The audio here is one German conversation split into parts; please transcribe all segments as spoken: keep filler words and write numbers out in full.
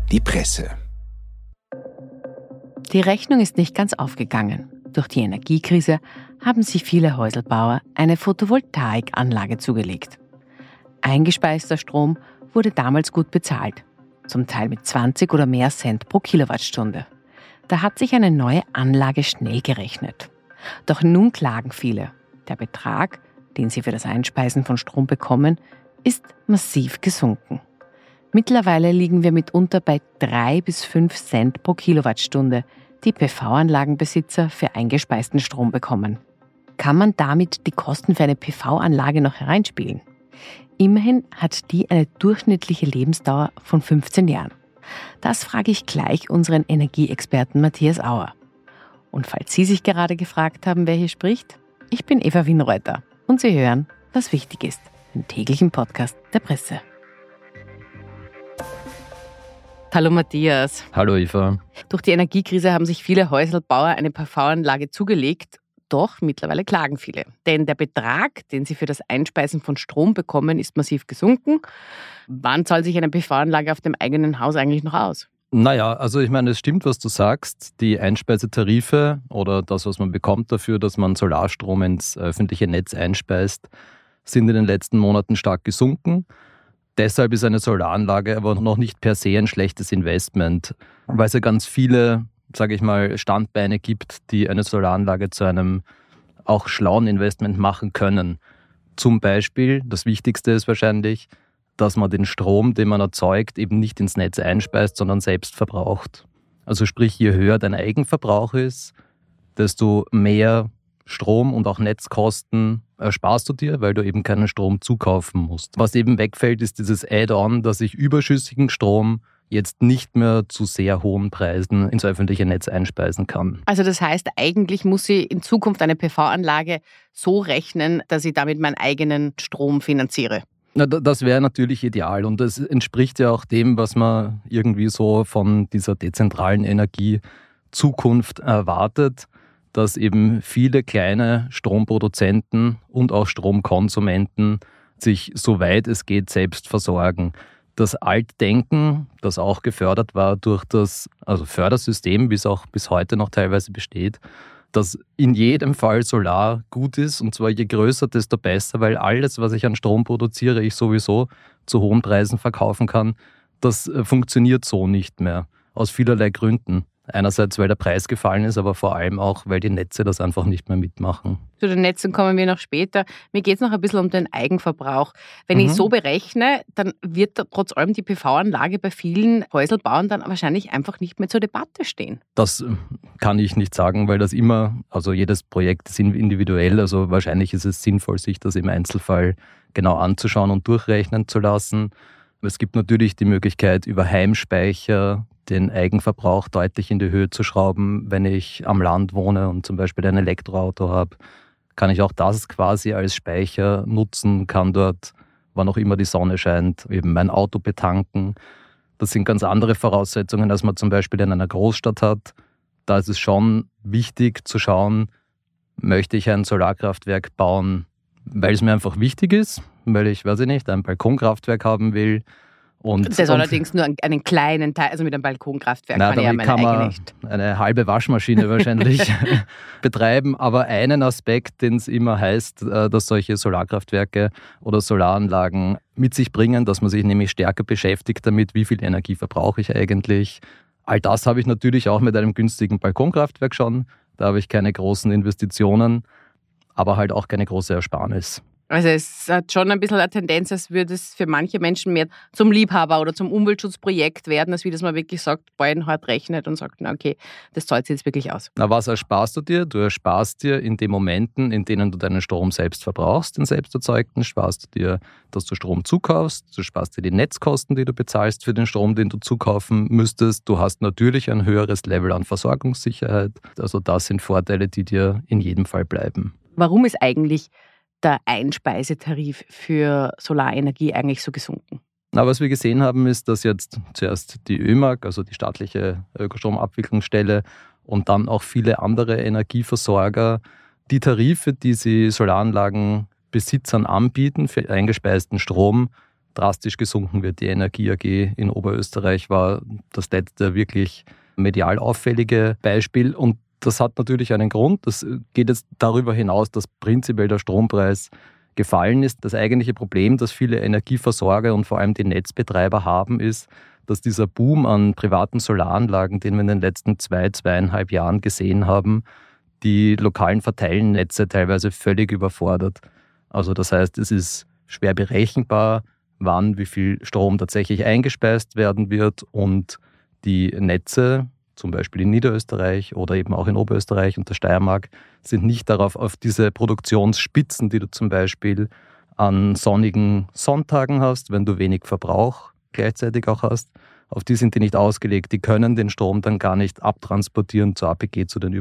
Die Presse. Die Rechnung ist nicht ganz aufgegangen. Durch die Energiekrise haben sich viele Häuselbauer eine Photovoltaikanlage zugelegt. Eingespeister Strom wurde damals gut bezahlt, zum Teil mit zwanzig oder mehr Cent pro Kilowattstunde. Da hat sich eine neue Anlage schnell gerechnet. Doch nun klagen viele. Der Betrag, den sie für das Einspeisen von Strom bekommen, ist massiv gesunken. Mittlerweile liegen wir mitunter bei drei bis fünf Cent pro Kilowattstunde, die P V-Anlagenbesitzer für eingespeisten Strom bekommen. Kann man damit die Kosten für eine P V-Anlage noch hereinspielen? Immerhin hat die eine durchschnittliche Lebensdauer von fünfzehn Jahren. Das frage ich gleich unseren Energieexperten Matthias Auer. Und falls Sie sich gerade gefragt haben, wer hier spricht, ich bin Eva Wienreuter und Sie hören, was wichtig ist, den täglichen Podcast der Presse. Hallo Matthias. Hallo Eva. Durch die Energiekrise haben sich viele Häuselbauer eine P V-Anlage zugelegt. Doch mittlerweile klagen viele. Denn der Betrag, den sie für das Einspeisen von Strom bekommen, ist massiv gesunken. Wann zahlt sich eine P V-Anlage auf dem eigenen Haus eigentlich noch aus? Naja, also ich meine, es stimmt, was du sagst. Die Einspeisetarife oder das, was man bekommt dafür, dass man Solarstrom ins öffentliche Netz einspeist, sind in den letzten Monaten stark gesunken. Deshalb ist eine Solaranlage aber noch nicht per se ein schlechtes Investment, weil es ja ganz viele, sage ich mal, Standbeine gibt, die eine Solaranlage zu einem auch schlauen Investment machen können. Zum Beispiel, das Wichtigste ist wahrscheinlich, dass man den Strom, den man erzeugt, eben nicht ins Netz einspeist, sondern selbst verbraucht. Also sprich, je höher dein Eigenverbrauch ist, desto mehr Strom und auch Netzkosten ersparst du dir, weil du eben keinen Strom zukaufen musst. Was eben wegfällt, ist dieses Add-on, dass ich überschüssigen Strom jetzt nicht mehr zu sehr hohen Preisen ins öffentliche Netz einspeisen kann. Also das heißt, eigentlich muss ich in Zukunft eine P V-Anlage so rechnen, dass ich damit meinen eigenen Strom finanziere. Na, das wäre natürlich ideal und das entspricht ja auch dem, was man irgendwie so von dieser dezentralen Energiezukunft erwartet, dass eben viele kleine Stromproduzenten und auch Stromkonsumenten sich, soweit es geht, selbst versorgen. Das Altdenken, das auch gefördert war durch das also Fördersystem, wie es auch bis heute noch teilweise besteht, dass in jedem Fall Solar gut ist und zwar je größer, desto besser, weil alles, was ich an Strom produziere, ich sowieso zu hohen Preisen verkaufen kann, das funktioniert so nicht mehr, aus vielerlei Gründen. Einerseits, weil der Preis gefallen ist, aber vor allem auch, weil die Netze das einfach nicht mehr mitmachen. Zu den Netzen kommen wir noch später. Mir geht es noch ein bisschen um den Eigenverbrauch. Wenn mhm. ich so berechne, dann wird trotz allem die P V-Anlage bei vielen Häuselbauern dann wahrscheinlich einfach nicht mehr zur Debatte stehen. Das kann ich nicht sagen, weil das immer, also jedes Projekt ist individuell. Also wahrscheinlich ist es sinnvoll, sich das im Einzelfall genau anzuschauen und durchrechnen zu lassen. Es gibt natürlich die Möglichkeit, über Heimspeicher den Eigenverbrauch deutlich in die Höhe zu schrauben. Wenn ich am Land wohne und zum Beispiel ein Elektroauto habe, kann ich auch das quasi als Speicher nutzen, kann dort, wann auch immer die Sonne scheint, eben mein Auto betanken. Das sind ganz andere Voraussetzungen, als man zum Beispiel in einer Großstadt hat. Da ist es schon wichtig zu schauen, möchte ich ein Solarkraftwerk bauen, weil es mir einfach wichtig ist, weil ich, weiß ich nicht, ein Balkonkraftwerk haben will. Und, das allerdings nur einen kleinen Teil, also mit einem Balkonkraftwerk na, kann ich ja meine kann man eigene nicht. Eine halbe Waschmaschine wahrscheinlich betreiben, aber einen Aspekt, den es immer heißt, dass solche Solarkraftwerke oder Solaranlagen mit sich bringen, dass man sich nämlich stärker beschäftigt damit, wie viel Energie verbrauche ich eigentlich. All das habe ich natürlich auch mit einem günstigen Balkonkraftwerk schon, da habe ich keine großen Investitionen, aber halt auch keine große Ersparnis. Also es hat schon ein bisschen eine Tendenz, als würde es für manche Menschen mehr zum Liebhaber oder zum Umweltschutzprojekt werden, als wie das man wirklich sagt, beulenhart rechnet und sagt, na okay, das zahlt sich jetzt wirklich aus. Na, was ersparst du dir? Du ersparst dir in den Momenten, in denen du deinen Strom selbst verbrauchst, den selbst erzeugten, sparst du dir, dass du Strom zukaufst, du sparst dir die Netzkosten, die du bezahlst für den Strom, den du zukaufen müsstest. Du hast natürlich ein höheres Level an Versorgungssicherheit. Also das sind Vorteile, die dir in jedem Fall bleiben. Warum ist eigentlich der Einspeisetarif für Solarenergie eigentlich so gesunken? Na, was wir gesehen haben, ist, dass jetzt zuerst die ÖMAG, also die staatliche Ökostromabwicklungsstelle, und dann auch viele andere Energieversorger die Tarife, die sie Solaranlagenbesitzern anbieten für eingespeisten Strom, drastisch gesunken wird. Die Energie A G in Oberösterreich war das letzte wirklich medial auffällige Beispiel. Und das hat natürlich einen Grund. Das geht jetzt darüber hinaus, dass prinzipiell der Strompreis gefallen ist. Das eigentliche Problem, das viele Energieversorger und vor allem die Netzbetreiber haben, ist, dass dieser Boom an privaten Solaranlagen, den wir in den letzten zwei, zweieinhalb Jahren gesehen haben, die lokalen Verteilnetze teilweise völlig überfordert. Also das heißt, es ist schwer berechenbar, wann wie viel Strom tatsächlich eingespeist werden wird, und die Netze, zum Beispiel in Niederösterreich oder eben auch in Oberösterreich und der Steiermark, sind nicht darauf auf diese Produktionsspitzen, die du zum Beispiel an sonnigen Sonntagen hast, wenn du wenig Verbrauch gleichzeitig auch hast, auf die sind die nicht ausgelegt. Die können den Strom dann gar nicht abtransportieren zur A P G, zu den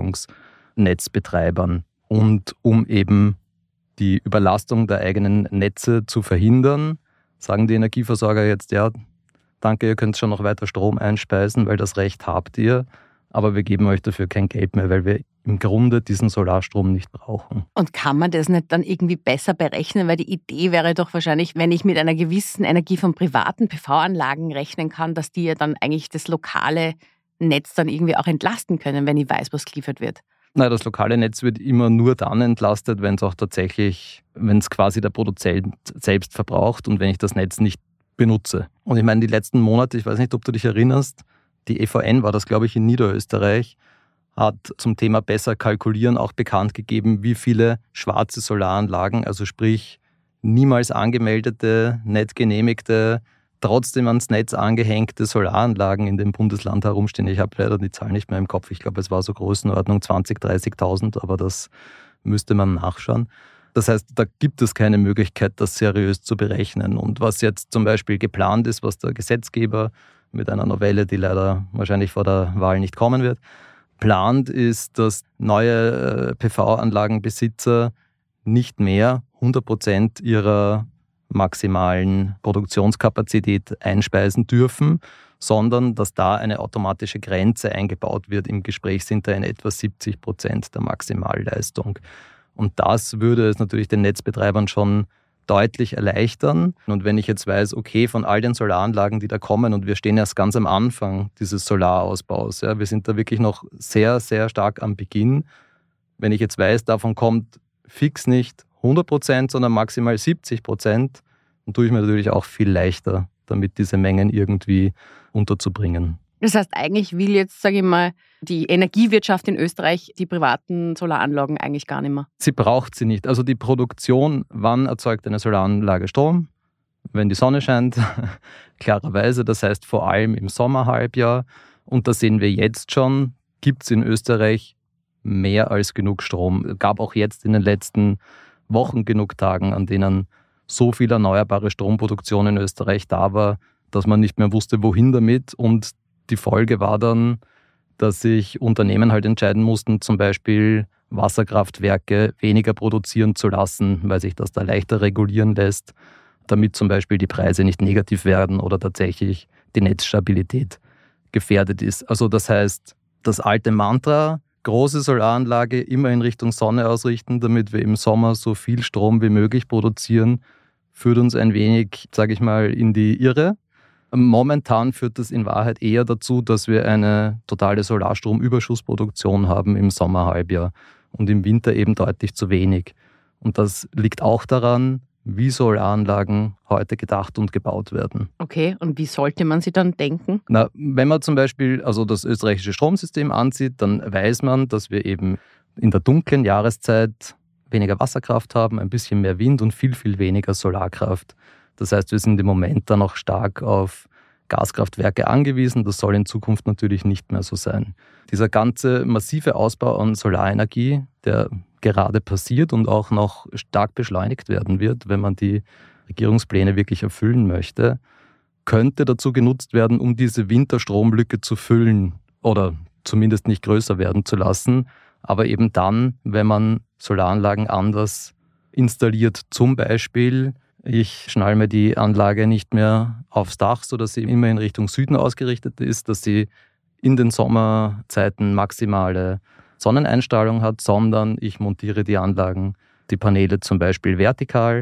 Übertragungsnetzbetreibern. Und um eben die Überlastung der eigenen Netze zu verhindern, sagen die Energieversorger jetzt, ja, danke, ihr könnt schon noch weiter Strom einspeisen, weil das Recht habt ihr, aber wir geben euch dafür kein Geld mehr, weil wir im Grunde diesen Solarstrom nicht brauchen. Und kann man das nicht dann irgendwie besser berechnen? Weil die Idee wäre doch wahrscheinlich, wenn ich mit einer gewissen Energie von privaten P V-Anlagen rechnen kann, dass die ja dann eigentlich das lokale Netz dann irgendwie auch entlasten können, wenn ich weiß, was geliefert wird. Na, das lokale Netz wird immer nur dann entlastet, wenn es auch tatsächlich, wenn es quasi der Produzent selbst verbraucht und wenn ich das Netz nicht benutze. Und ich meine, die letzten Monate, ich weiß nicht, ob du dich erinnerst, die E V N war das, glaube ich, in Niederösterreich, hat zum Thema besser kalkulieren auch bekannt gegeben, wie viele schwarze Solaranlagen, also sprich niemals angemeldete, nicht genehmigte, trotzdem ans Netz angehängte Solaranlagen in dem Bundesland herumstehen. Ich habe leider die Zahl nicht mehr im Kopf. Ich glaube, es war so Größenordnung zwanzigtausend, dreißigtausend, aber das müsste man nachschauen. Das heißt, da gibt es keine Möglichkeit, das seriös zu berechnen. Und was jetzt zum Beispiel geplant ist, was der Gesetzgeber mit einer Novelle, die leider wahrscheinlich vor der Wahl nicht kommen wird, plant, ist, dass neue P V-Anlagenbesitzer nicht mehr hundert Prozent ihrer maximalen Produktionskapazität einspeisen dürfen, sondern dass da eine automatische Grenze eingebaut wird. Im Gespräch sind da in etwa siebzig Prozent der Maximalleistung. Und das würde es natürlich den Netzbetreibern schon deutlich erleichtern. Und wenn ich jetzt weiß, okay, von all den Solaranlagen, die da kommen, und wir stehen erst ganz am Anfang dieses Solarausbaus, ja, wir sind da wirklich noch sehr, sehr stark am Beginn. Wenn ich jetzt weiß, davon kommt fix nicht hundert Prozent, sondern maximal siebzig Prozent, dann tue ich mir natürlich auch viel leichter, damit diese Mengen irgendwie unterzubringen. Das heißt, eigentlich will jetzt, sage ich mal, die Energiewirtschaft in Österreich die privaten Solaranlagen eigentlich gar nicht mehr. Sie braucht sie nicht. Also die Produktion, wann erzeugt eine Solaranlage Strom? Wenn die Sonne scheint, klarerweise. Das heißt vor allem im Sommerhalbjahr. Und da sehen wir jetzt schon, gibt es in Österreich mehr als genug Strom. Es gab auch jetzt in den letzten Wochen genug Tagen, an denen so viel erneuerbare Stromproduktion in Österreich da war, dass man nicht mehr wusste, wohin damit. Und die Folge war dann, dass sich Unternehmen halt entscheiden mussten, zum Beispiel Wasserkraftwerke weniger produzieren zu lassen, weil sich das da leichter regulieren lässt, damit zum Beispiel die Preise nicht negativ werden oder tatsächlich die Netzstabilität gefährdet ist. Also das heißt, das alte Mantra, große Solaranlage immer in Richtung Sonne ausrichten, damit wir im Sommer so viel Strom wie möglich produzieren, führt uns ein wenig, sage ich mal, in die Irre. Momentan führt das in Wahrheit eher dazu, dass wir eine totale Solarstromüberschussproduktion haben im Sommerhalbjahr und im Winter eben deutlich zu wenig. Und das liegt auch daran, wie Solaranlagen heute gedacht und gebaut werden. Okay, und wie sollte man sie dann denken? Na, wenn man zum Beispiel also das österreichische Stromsystem ansieht, dann weiß man, dass wir eben in der dunklen Jahreszeit weniger Wasserkraft haben, ein bisschen mehr Wind und viel, viel weniger Solarkraft. Das heißt, wir sind im Moment dann noch stark auf Gaskraftwerke angewiesen. Das soll in Zukunft natürlich nicht mehr so sein. Dieser ganze massive Ausbau an Solarenergie, der gerade passiert und auch noch stark beschleunigt werden wird, wenn man die Regierungspläne wirklich erfüllen möchte, könnte dazu genutzt werden, um diese Winterstromlücke zu füllen oder zumindest nicht größer werden zu lassen. Aber eben dann, wenn man Solaranlagen anders installiert, zum Beispiel ich schnall mir die Anlage nicht mehr aufs Dach, sodass sie immer in Richtung Süden ausgerichtet ist, dass sie in den Sommerzeiten maximale Sonneneinstrahlung hat, sondern ich montiere die Anlagen, die Paneele zum Beispiel vertikal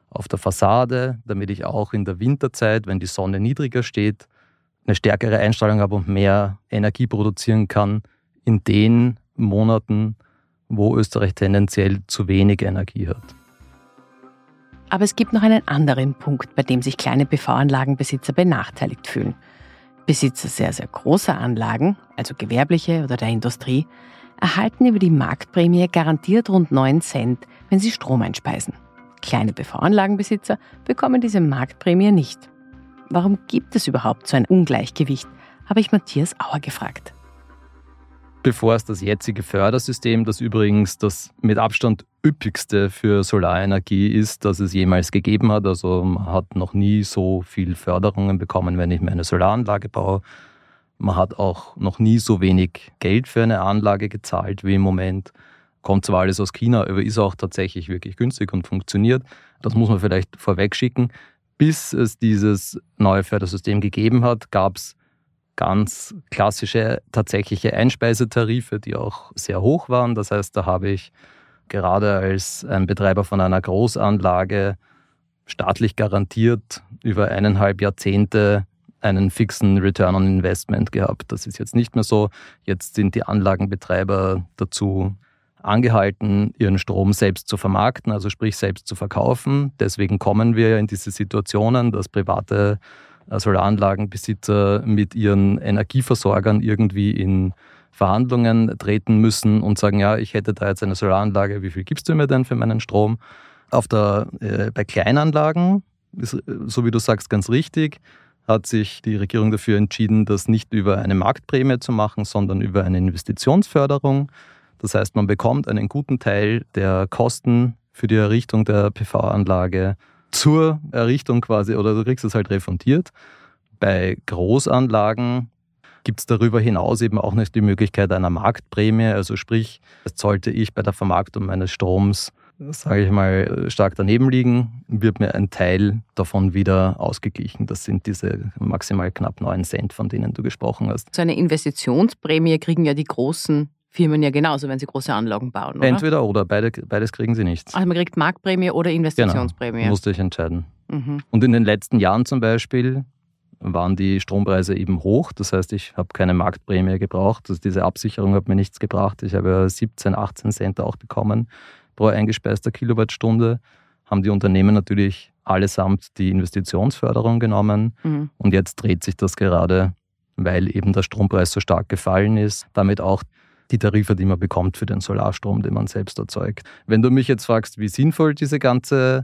auf der Fassade, damit ich auch in der Winterzeit, wenn die Sonne niedriger steht, eine stärkere Einstrahlung habe und mehr Energie produzieren kann in den Monaten, wo Österreich tendenziell zu wenig Energie hat. Aber es gibt noch einen anderen Punkt, bei dem sich kleine P V-Anlagenbesitzer benachteiligt fühlen. Besitzer sehr, sehr großer Anlagen, also gewerbliche oder der Industrie, erhalten über die Marktprämie garantiert rund neun Cent, wenn sie Strom einspeisen. Kleine P V-Anlagenbesitzer bekommen diese Marktprämie nicht. Warum gibt es überhaupt so ein Ungleichgewicht, habe ich Matthias Auer gefragt. Bevor es das jetzige Fördersystem, das übrigens das mit Abstand üppigste für Solarenergie ist, das es jemals gegeben hat, also man hat noch nie so viel Förderungen bekommen, wenn ich mir eine Solaranlage baue. Man hat auch noch nie so wenig Geld für eine Anlage gezahlt wie im Moment. Kommt zwar alles aus China, aber ist auch tatsächlich wirklich günstig und funktioniert. Das muss man vielleicht vorweg schicken. Bis es dieses neue Fördersystem gegeben hat, gab es ganz klassische tatsächliche Einspeisetarife, die auch sehr hoch waren. Das heißt, da habe ich gerade als ein Betreiber von einer Großanlage staatlich garantiert über eineinhalb Jahrzehnte einen fixen Return on Investment gehabt. Das ist jetzt nicht mehr so. Jetzt sind die Anlagenbetreiber dazu angehalten, ihren Strom selbst zu vermarkten, also sprich selbst zu verkaufen. Deswegen kommen wir in diese Situationen, dass private Solaranlagenbesitzer mit ihren Energieversorgern irgendwie in Verhandlungen treten müssen und sagen, ja, ich hätte da jetzt eine Solaranlage, wie viel gibst du mir denn für meinen Strom? Auf der, äh, bei Kleinanlagen, ist, so wie du sagst, ganz richtig, hat sich die Regierung dafür entschieden, das nicht über eine Marktprämie zu machen, sondern über eine Investitionsförderung. Das heißt, man bekommt einen guten Teil der Kosten für die Errichtung der P V-Anlage zur Errichtung quasi, oder du kriegst es halt refundiert. Bei Großanlagen gibt es darüber hinaus eben auch nicht die Möglichkeit einer Marktprämie. Also sprich, jetzt sollte ich bei der Vermarktung meines Stroms, sage ich mal, stark daneben liegen, wird mir ein Teil davon wieder ausgeglichen. Das sind diese maximal knapp neun Cent, von denen du gesprochen hast. So eine Investitionsprämie kriegen ja die großen Firmen ja genauso, wenn sie große Anlagen bauen, oder? Entweder oder, beide, beides kriegen sie nicht. Also man kriegt Marktprämie oder Investitionsprämie. Genau, musste ich entscheiden. Mhm. Und in den letzten Jahren zum Beispiel waren die Strompreise eben hoch. Das heißt, ich habe keine Marktprämie gebraucht. Also diese Absicherung hat mir nichts gebracht. Ich habe siebzehn, achtzehn Cent auch bekommen pro eingespeister Kilowattstunde. Haben die Unternehmen natürlich allesamt die Investitionsförderung genommen. Mhm. Und jetzt dreht sich das gerade, weil eben der Strompreis so stark gefallen ist. Damit auch die Tarife, die man bekommt für den Solarstrom, den man selbst erzeugt. Wenn du mich jetzt fragst, wie sinnvoll diese ganze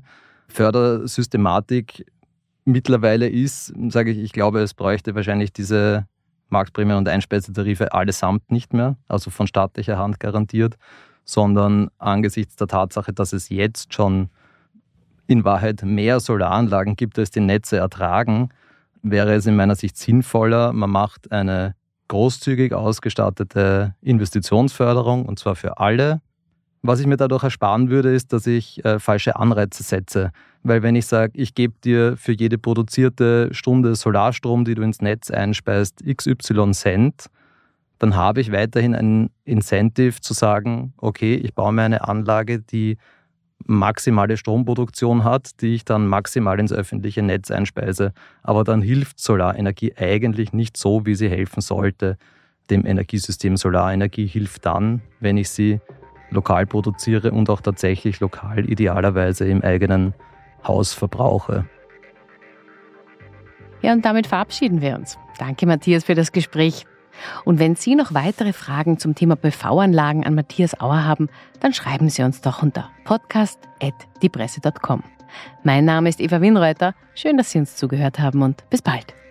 Fördersystematik mittlerweile ist, sage ich, ich glaube, es bräuchte wahrscheinlich diese Marktprämien und Einspeisetarife allesamt nicht mehr, also von staatlicher Hand garantiert, sondern angesichts der Tatsache, dass es jetzt schon in Wahrheit mehr Solaranlagen gibt, als die Netze ertragen, wäre es in meiner Sicht sinnvoller, man macht eine großzügig ausgestattete Investitionsförderung, und zwar für alle. Was ich mir dadurch ersparen würde, ist, dass ich äh, falsche Anreize setze. Weil wenn ich sage, ich gebe dir für jede produzierte Stunde Solarstrom, die du ins Netz einspeist, X Y Cent, dann habe ich weiterhin ein Incentive zu sagen, okay, ich baue mir eine Anlage, die maximale Stromproduktion hat, die ich dann maximal ins öffentliche Netz einspeise. Aber dann hilft Solarenergie eigentlich nicht so, wie sie helfen sollte. Dem Energiesystem Solarenergie hilft dann, wenn ich sie lokal produziere und auch tatsächlich lokal idealerweise im eigenen Haus verbrauche. Ja, und damit verabschieden wir uns. Danke, Matthias, für das Gespräch. Und wenn Sie noch weitere Fragen zum Thema P V-Anlagen an Matthias Auer haben, dann schreiben Sie uns doch unter podcast at diepresse punkt com. Mein Name ist Eva Winreuter. Schön, dass Sie uns zugehört haben und bis bald.